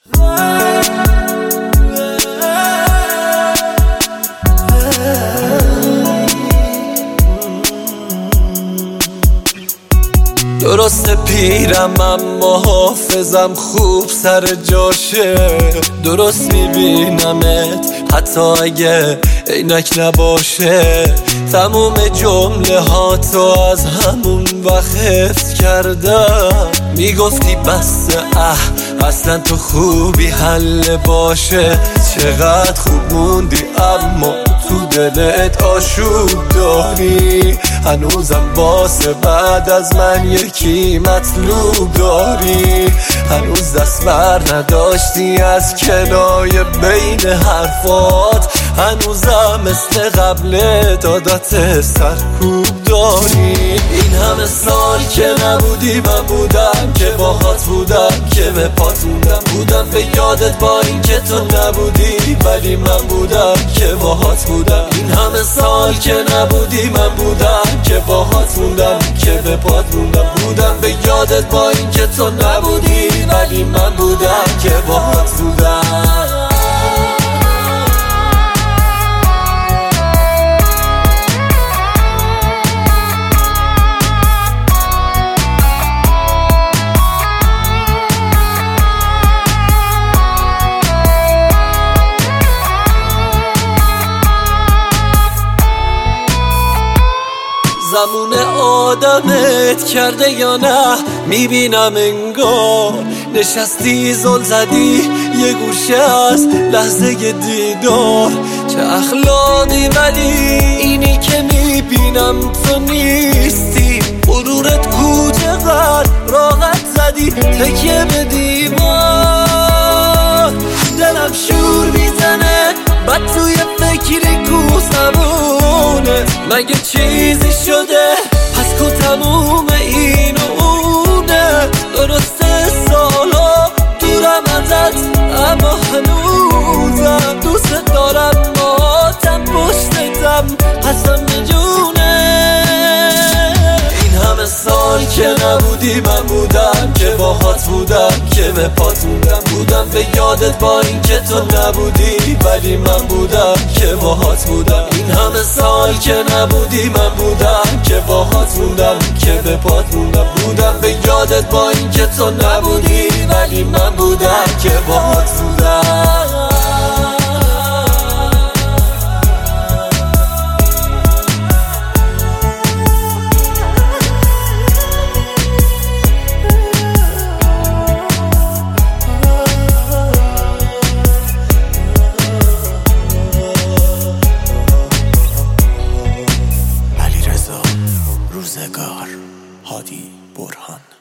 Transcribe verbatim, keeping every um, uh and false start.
درسته پیرم اما حافظم خوب سر جاشه، درست میبینمت حتی اگه عینک نباشه. تموم جمله ها تو از همون وقت حفظ کردم. میگفتی بس اه اصلا تو خوبی حل باشه. چقدر خوب موندی اما تو دلت آشوب داری. هنوزم واسه بعد از من یکی مطلوب داری. هنوز دست بر نداشتی از کنایه بین حرفات. هنوزم مثل قبل دادات سرکوب داری. این همه سال که نبودی من بودم که باهات بودم که به پات موندم. بودم به یادت با این که تو نبودی ولی من بودم که باهات بودم. این همه سال که نبودی من بودم که باهات موندم که به پات موندم. بودم به یادت با این که تو نبودی ولی من بودم که باهات بودم. زمون آدمت کرده یا نه میبینم انگار. نشستی زل زدی یه گوشه از لحظه دیدار. چه اخلاقی ولی اینی که میبینم تو نیستی. غرورت کو چقدر راحت زدی تکیه به دیوار. دلم شور میزنه بعد توی فکری کو زبونه. مگه چیزی شده پس کو تموم این و اونه. درسته سالا دورم ازت اما هنوزم دوست دارم. ماتم پشتتم هستم میجونه. این همه سال که نبودی من بودم که باهات بودم که به پات موندم. بودم به یادت با این که تو نبودی ولی من بودم که باهات بودم. این همه سال که نبودی من بودم که باهات موندم که به پات موندم. بودم به یادت با این که تو نبودی ولی من بودم که باهات بودم. روزگار هادی برهان.